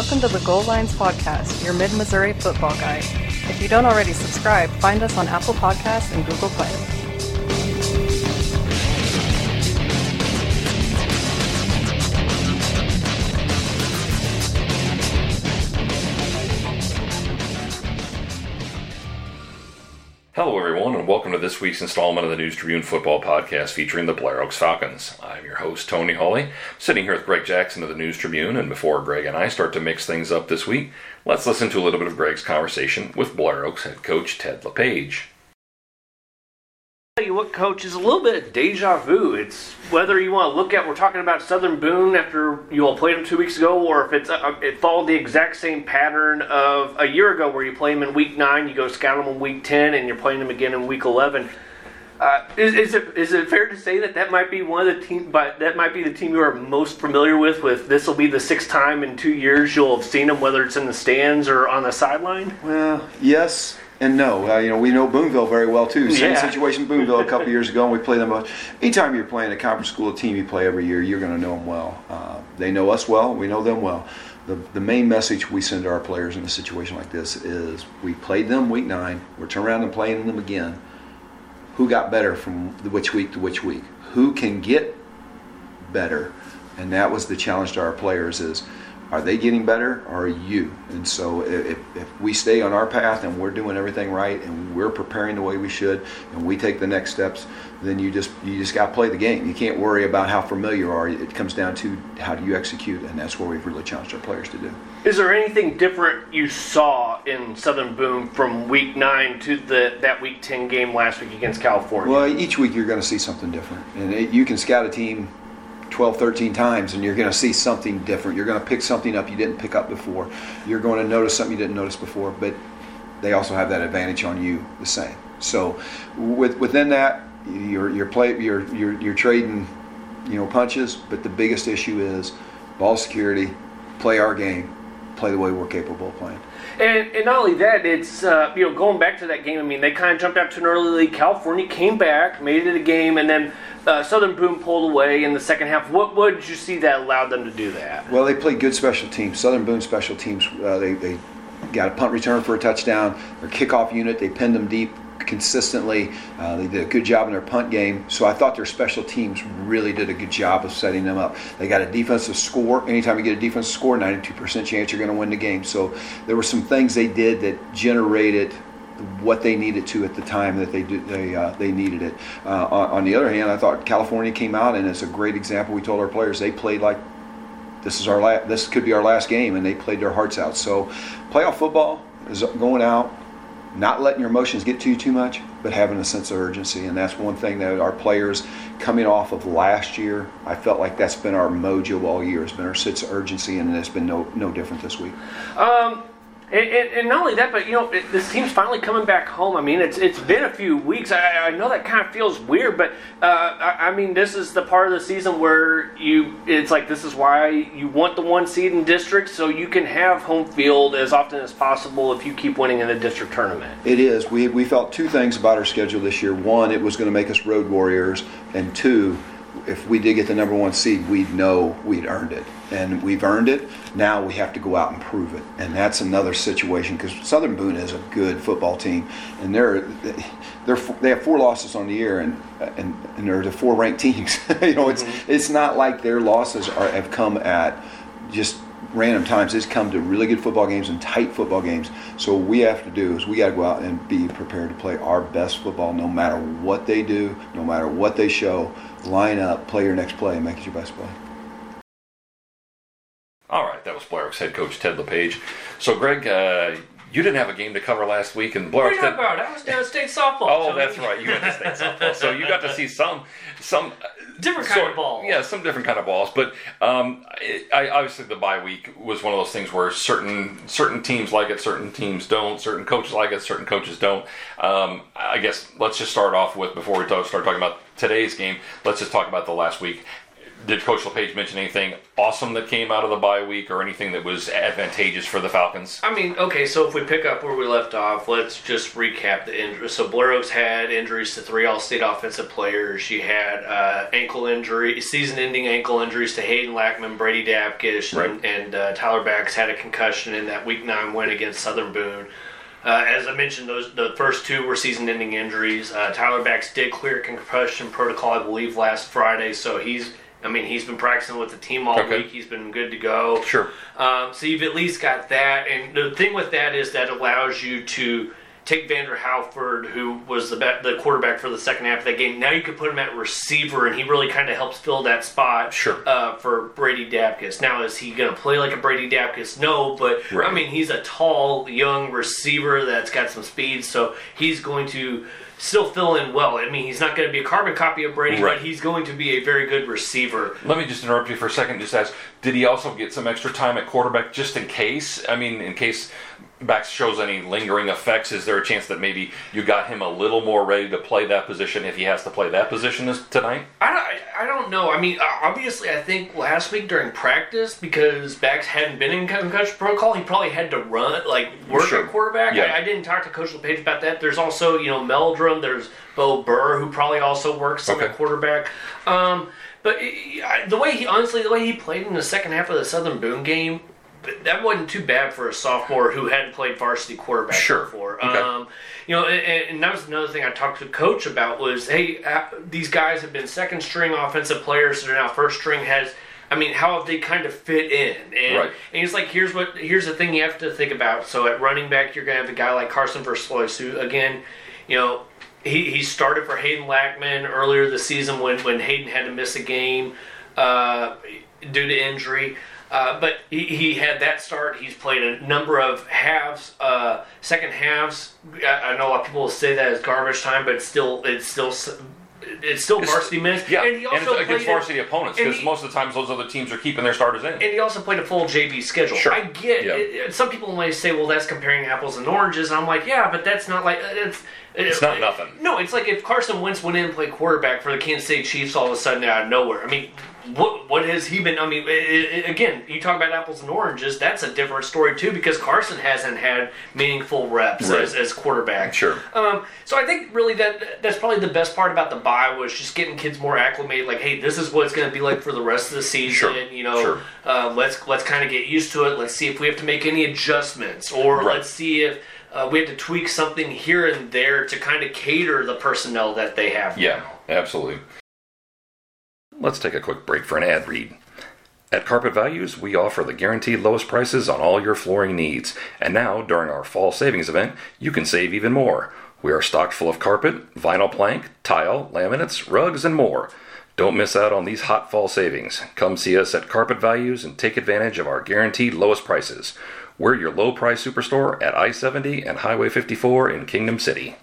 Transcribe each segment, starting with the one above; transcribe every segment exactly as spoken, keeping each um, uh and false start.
welcome to the Goal Lines Podcast, your Mid-Missouri football guide. If you don't already subscribe, find us on Apple Podcasts and Google Play. Hello everyone, and welcome to this week's installment of the News Tribune Football Podcast featuring the Blair Oaks Falcons. I'm your host, Tony Hawley, sitting here with Greg Jackson of the News Tribune, and before Greg and I start to mix things up this week, let's listen to a little bit of Greg's conversation with Blair Oaks head coach Ted LePage. Tell you what, Coach, is a little bit of deja vu. It's whether you want to look at, we're talking about Southern Boone after you all played them two weeks ago, or if it's uh, it followed the exact same pattern of a year ago where you play them in week nine, you go scout them in week ten, and you're playing them again in week eleven. Uh, is, is it is it fair to say that that might be one of the team, but that might be the team you are most familiar with? With this will be the sixth time in two years you'll have seen them, whether it's in the stands or on the sideline. Well, yes. And no, uh, you know, we know Booneville very well too. Same yeah. situation Booneville a couple years ago, and we played them. Anytime you're playing a conference school team you play every year, you're going to know them well. Uh, they know us well. We know them well. The the main message we send to our players in a situation like this is we played them week nine. We're turning around and playing them again. Who got better from which week to which week? Who can get better? And that was the challenge to our players is, are they getting better or are you? And so if, if we stay on our path and we're doing everything right and we're preparing the way we should and we take the next steps, then you just you just got to play the game. You can't worry about how familiar you are. It comes down to how do you execute, and that's where we've really challenged our players to do. Is there anything different you saw in Southern Boone from week nine to the that week ten game last week against California? Well, each week you're going to see something different. And it, you can scout a team twelve, thirteen times and you're going to see something different. You're going to pick something up you didn't pick up before. You're going to notice something you didn't notice before, but they also have that advantage on you the same. So with, within that, you're you're play you're you're you're trading, you know, punches, but the biggest issue is ball security, play our game, play the way we're capable of playing. And, and not only that, it's, uh, you know, going back to that game, I mean, they kind of jumped out to an early lead. California came back, made it a game, and then uh, Southern Boone pulled away in the second half. What, what did you see that allowed them to do that? Well, they played good special teams. Southern Boone special teams, uh, they, they got a punt return for a touchdown. Their kickoff unit, they pinned them deep consistently. Uh, they did a good job in their punt game. So I thought their special teams really did a good job of setting them up. They got a defensive score. Anytime you get a defensive score, ninety-two percent chance you're going to win the game. So there were some things they did that generated what they needed to at the time that they did, they uh, they needed it. Uh, on, on the other hand, I thought California came out, and it's a great example. We told our players they played like this is our la- this could be our last game, and they played their hearts out. So playoff football is going out, not letting your emotions get to you too much, but having a sense of urgency. And that's one thing that our players coming off of last year, I felt like that's been our mojo all year. It's been our sense of urgency, and it's been no no different this week. Um, and, and, and not only that, but, you know, it, this team's finally coming back home. I mean, it's it's been a few weeks. I, I know that kind of feels weird, but, uh, I, I mean, this is the part of the season where you, it's like this is why you want the one seed in district, so you can have home field as often as possible if you keep winning in the district tournament. It is. We we felt two things about our schedule this year. One, it was going to make us road warriors, and two, if we did get the number one seed, we'd know we'd earned it. And we've earned it. Now we have to go out and prove it. And that's another situation because Southern Boone is a good football team. And they're, they're, they have four losses on the year, and and, and they're the four ranked teams. you know, it's mm-hmm. it's not like their losses are have come at just random times. It's come to really good football games and tight football games. So what we have to do is we got to go out and be prepared to play our best football no matter what they do, no matter what they show. Line up, play your next play, and make it your best play. All right, that was Blair Oaks head coach Ted LePage. So, Greg, uh, you didn't have a game to cover last week, and Blair Oaks. What are you talking about? I was down at state softball. Oh, so that's right. You went to state softball, so you got to see some some different kind sort, of balls. Yeah, some different kind of balls. But um, I, obviously, the bye week was one of those things where certain certain teams like it, certain teams don't. Certain coaches like it, certain coaches don't. Um, I guess let's just start off with before we talk, start talking about today's game. Let's just talk about the last week. did Coach LePage mention anything awesome that came out of the bye week or anything that was advantageous for the Falcons? I mean, okay, so if we pick up where we left off, let's just recap the injuries. So Blair Oaks had injuries to three All-State offensive players. She had uh, ankle injury, season-ending ankle injuries to Hayden Lackman, Brady Dapkish, right. and, and uh, Tyler Bax had a concussion in that Week nine win against Southern Boone. Uh, as I mentioned, those the first two were season-ending injuries. Uh, Tyler Bax did clear concussion protocol, I believe, last Friday, so he's I mean, he's been practicing with the team all okay. week. He's been good to go. Sure. Um, so you've at least got that. And the thing with that is that allows you to take Vander Halford, who was the be- the quarterback for the second half of that game. Now you can put him at receiver, and he really kind of helps fill that spot sure. uh, for Brady Dapkus. Now, is he going to play like a Brady Dapkus? No, but, right. I mean, he's a tall, young receiver that's got some speed, so he's going to still fill in well. I mean, he's not going to be a carbon copy of Brady, right. but he's going to be a very good receiver. Let me just interrupt you for a second. Just ask, did he also get some extra time at quarterback just in case? I mean, in case Bax shows any lingering effects, is there a chance that maybe you got him a little more ready to play that position if he has to play that position this, tonight? I don't, I don't know. I mean, obviously, I think last week during practice, because Bax hadn't been in concussion protocol, he probably had to run, like, work sure. at quarterback. Yeah. I, I didn't talk to Coach LePage about that. There's also, you know, Meldrum. There's Bo Burr, who probably also works okay. on the quarterback. Um, but it, the way he, honestly, the way he played in the second half of the Southern Boone game, that wasn't too bad for a sophomore who hadn't played varsity quarterback sure. before. Okay. Um, you know, and, and that was another thing I talked to Coach about was, hey, uh, these guys have been second string offensive players, they're now first string. Has I mean, how have they kind of fit in? And, right. and he's like, here's what here's the thing you have to think about. So at running back, you're going to have a guy like Carson Verslois, who again, you know, he he started for Hayden Lackman earlier this season when when Hayden had to miss a game uh, due to injury. Uh, but he, he had that start. He's played a number of halves, uh, second halves. I, I know a lot of people will say that as garbage time, but it's still it's still it's still varsity minutes. Yeah, and he also and against played varsity a, opponents because most of the times those other teams are keeping their starters in. And he also played a full J V schedule. Sure. I get yeah. it. Some people might say, well, that's comparing apples and oranges. And I'm like, yeah, but that's not like it's. It's it, not it, nothing. No, it's like if Carson Wentz went in and played quarterback for the Kansas City Chiefs all of a sudden out of nowhere. I mean, what what has he been? I mean, it, it, again, you talk about apples and oranges. That's a different story too because Carson hasn't had meaningful reps right. as, as quarterback. Sure. Um, so I think really that that's probably the best part about the bye was just getting kids more acclimated. Like, hey, this is what it's going to be like for the rest of the season. Sure. You know, sure. uh, let's let's kind of get used to it. Let's see if we have to make any adjustments, or right. let's see if uh, we have to tweak something here and there to kind of cater the personnel that they have. Yeah, now. absolutely. Let's take a quick break for an ad read. At Carpet Values, we offer the guaranteed lowest prices on all your flooring needs. And now, during our fall savings event, you can save even more. We are stocked full of carpet, vinyl plank, tile, laminates, rugs, and more. Don't miss out on these hot fall savings. Come see us at Carpet Values and take advantage of our guaranteed lowest prices. We're your low price superstore at I seventy and Highway fifty-four in Kingdom City.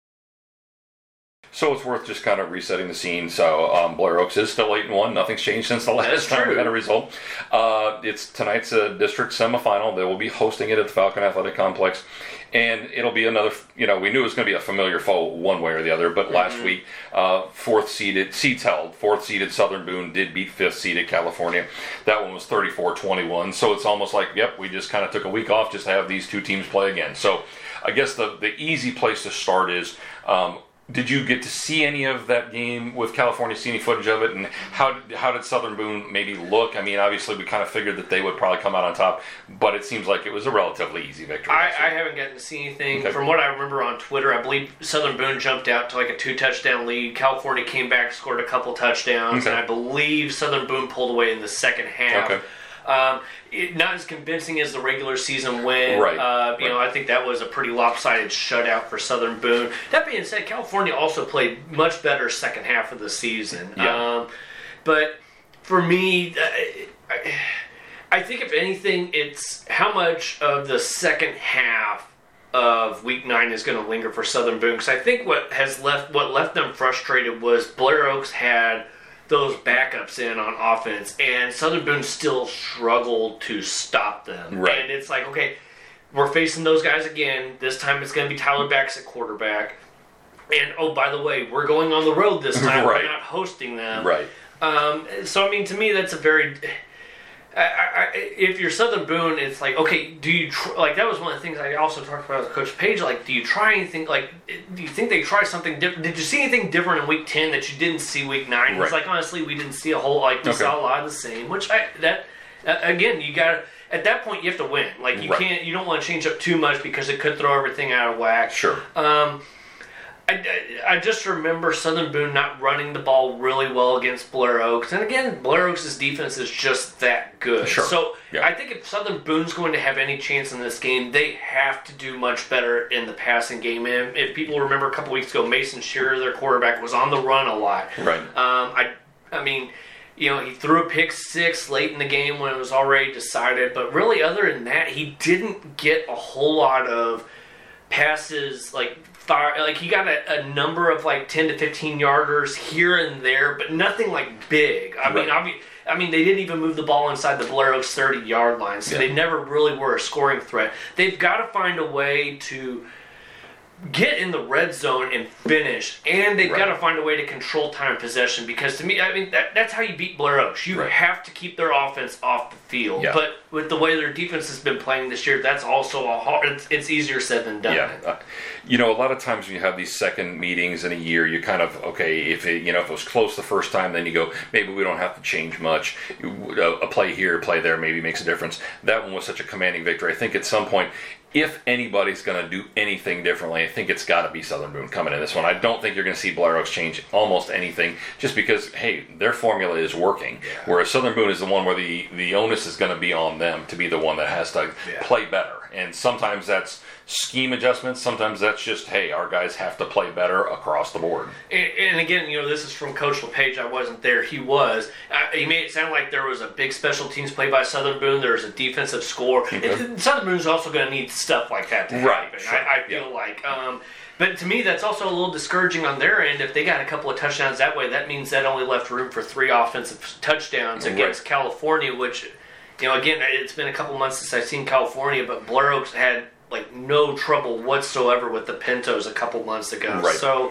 So it's worth just kind of resetting the scene. So um, Blair Oaks is still eight and one. Nothing's changed since the last That's time true. we had a result. Uh, it's tonight's uh, district semifinal. They will be hosting it at the Falcon Athletic Complex, and it'll be another. You know, we knew it was going to be a familiar foe one way or the other. But mm-hmm. last week, uh, fourth seeded seeds held. Fourth seeded Southern Boone did beat fifth seeded California. That one was thirty-four twenty-one. So it's almost like, yep, we just kind of took a week off just to have these two teams play again. So I guess the the easy place to start is. Um, Did you get to see any of that game with California, see any footage of it, and how did, how did Southern Boone maybe look? I mean, obviously we kind of figured that they would probably come out on top, but it seems like it was a relatively easy victory. I, I haven't gotten to see anything. Okay. From what I remember on Twitter, I believe Southern Boone jumped out to like a two-touchdown lead. California came back, scored a couple touchdowns, Okay. and I believe Southern Boone pulled away in the second half. Okay. Um, it, not as convincing as the regular season win. Right. Uh, you right. know, I think that was a pretty lopsided shutout for Southern Boone. That being said, California also played much better second half of the season. Yeah. Um, but for me, uh, I, I think if anything, it's how much of the second half of Week Nine is going to linger for Southern Boone. Because I think what has left what left them frustrated was Blair Oaks had those backups in on offense, and Southern Boone still struggled to stop them. Right. And it's like, okay, we're facing those guys again. This time it's going to be Tyler Bax at quarterback. And, oh, by the way, we're going on the road this time. Right. We're not hosting them. Right. Um, so I mean, to me, that's a very. I, I, if you're Southern Boone, it's like, okay, do you tr- like that was one of the things I also talked about with Coach Page. Like, do you try anything? Like, do you think they try something different? Did you see anything different in week ten that you didn't see week nine? Right. It's like, honestly, we didn't see a whole like we okay. saw a lot of the same. Which I that uh, again, you got to at that point you have to win. Like you right. can't, you don't want to change up too much because it could throw everything out of whack. Sure. Um, I, I just remember Southern Boone not running the ball really well against Blair Oaks. And again, Blair Oaks' defense is just that good. Sure. So yeah. I think if Southern Boone's going to have any chance in this game, they have to do much better in the passing game. And if people remember a couple weeks ago, Mason Shearer, their quarterback, was on the run a lot. Right. Um, I, I mean, you know, he threw a pick six late in the game when it was already decided. But really, other than that, he didn't get a whole lot of passes like far, like he got a, a number of like ten to fifteen yarders here and there, but nothing like big. I right. mean, obvi- I mean, they didn't even move the ball inside the Blair Oaks thirty yard line, so yeah. they never really were a scoring threat. They've got to find a way to get in the red zone and finish, and they've right. got to find a way to control time of possession, because to me, I mean, that, that's how you beat Blair Oaks. You right. have to keep their offense off the field. Yeah. But with the way their defense has been playing this year, that's also a hard, it's, it's easier said than done. Yeah. Uh, you know, a lot of times when you have these second meetings in a year, you kind of, okay, if it, you know, if it was close the first time, then you go, maybe we don't have to change much. A, a play here, a play there maybe makes a difference. That one was such a commanding victory. I think at some point, if anybody's going to do anything differently, I think it's got to be Southern Boone coming in this one. I don't think you're going to see Blair Oaks change almost anything, just because, hey, their formula is working. Yeah. Whereas Southern Boone is the one where the, the onus is going to be on them to be the one that has to yeah. play better. And sometimes that's scheme adjustments. Sometimes that's just, hey, our guys have to play better across the board. And, and again, you know, this is from Coach LePage. I wasn't there. He was. Uh, he made it sound like there was a big special teams play by Southern Boone. There was a defensive score. Okay. And Southern Boone's also going to need stuff like that to happen. Right. Sure. I, I feel yeah. like. Um, but to me, that's also a little discouraging on their end. If they got a couple of touchdowns that way, that means that only left room for three offensive touchdowns right. against California, which, you know, again, it's been a couple months since I've seen California, but Blair Oaks had like no trouble whatsoever with the Pintos a couple months ago. Right. So,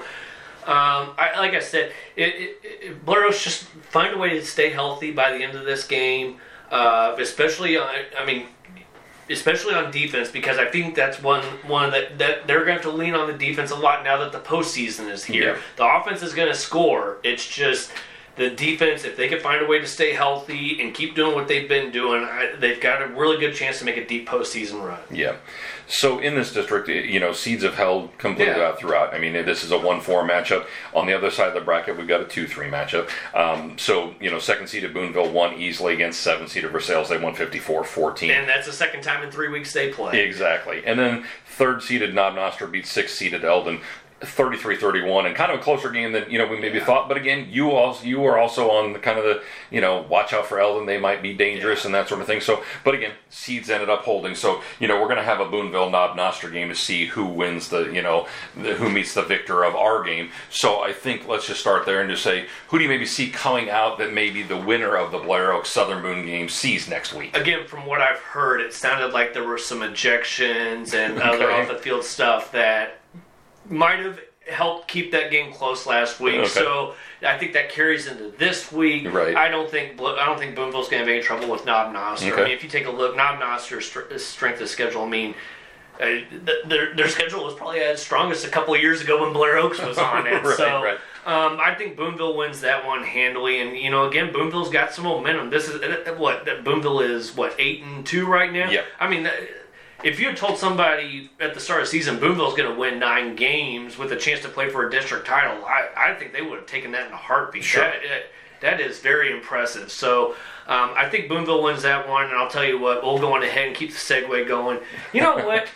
um, I, like I said, it, it, it, Blair Oaks just find a way to stay healthy by the end of this game, uh, especially on, I mean, especially on defense, because I think that's one one that, that they're going to have to lean on the defense a lot now that the postseason is here. Yeah. The offense is going to score. It's just the defense, if they can find a way to stay healthy and keep doing what they've been doing, I, they've got a really good chance to make a deep postseason run. Yeah. So in this district, you know, seeds have held completely yeah. out throughout. I mean, this is a one four matchup. On the other side of the bracket, we've got a two three matchup. Um, so, you know, second-seeded Boonville won easily against seventh-seeded Versailles. They won fifty-four fourteen. And that's the second time in three weeks they play. Exactly. And then third-seeded Knob Noster beat sixth-seeded Eldon thirty-three thirty-one, and kind of a closer game than, you know, we maybe yeah. thought. But again, you also you were also on the kind of the, you know, watch out for Eldon, they might be dangerous yeah. and that sort of thing. So, but again, seeds ended up holding. So, you know, we're going to have a Boonville Knob Noster game to see who wins the, you know, the, who meets the victor of our game. So I think let's just start there and just say, who do you maybe see coming out that maybe the winner of the Blair Oaks Southern Boone game sees next week? Again, from what I've heard, it sounded like there were some ejections and okay. other off the field stuff that might have helped keep that game close last week. Okay. So I think that carries into this week. Right. I don't think I don't think Boonville's going to have any trouble with Knob Noster. Okay. I mean, if you take a look, Knob Noster's strength of schedule, I mean, uh, their their schedule was probably at its strongest a couple of years ago when Blair Oaks was on it. right, so right. Um, I think Boonville wins that one handily. And, you know, again, Boonville's got some momentum. This is, what, Boonville is, what, eight and two right now? Yeah. I mean, if you had told somebody at the start of the season Boonville's going to win nine games with a chance to play for a district title, I, I think they would have taken that in a heartbeat. Sure. That, that is very impressive. So um, I think Boonville wins that one, and I'll tell you what, we'll go on ahead and keep the segue going. You know what?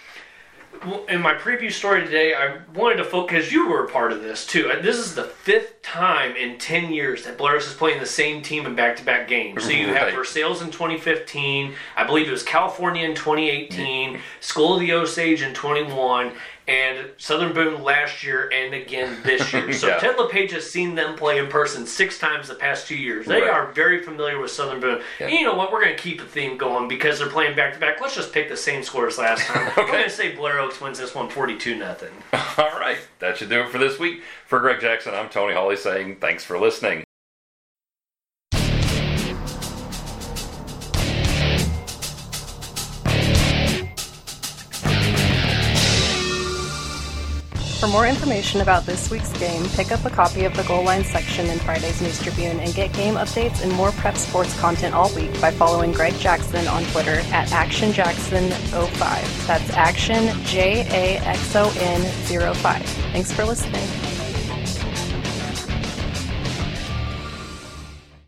In my preview story today, I wanted to focus, because you were a part of this too. This is the fifth time in ten years that Blair Oaks is playing the same team in back-to-back games. So you right. have Versailles in twenty fifteen, I believe it was California in twenty eighteen, School of the Osage in twenty-one, and Southern Boone last year and again this year. So yeah. Ted LePage has seen them play in person six times the past two years. They right. are very familiar with Southern Boone. Yeah. And you know what? We're going to keep the theme going because they're playing back-to-back. Let's just pick the same score as last time. okay. We're going to say Blair Oaks wins this one forty-two nothing. All right. That should do it for this week. For Greg Jackson, I'm Tony Hawley saying thanks for listening. more information about this week's game, pick up a copy of the Goal Line section in Friday's News Tribune and get game updates and more prep sports content all week by following Greg Jackson on Twitter at Action Jackson oh five. That's Action J A X O N oh five. Thanks for listening.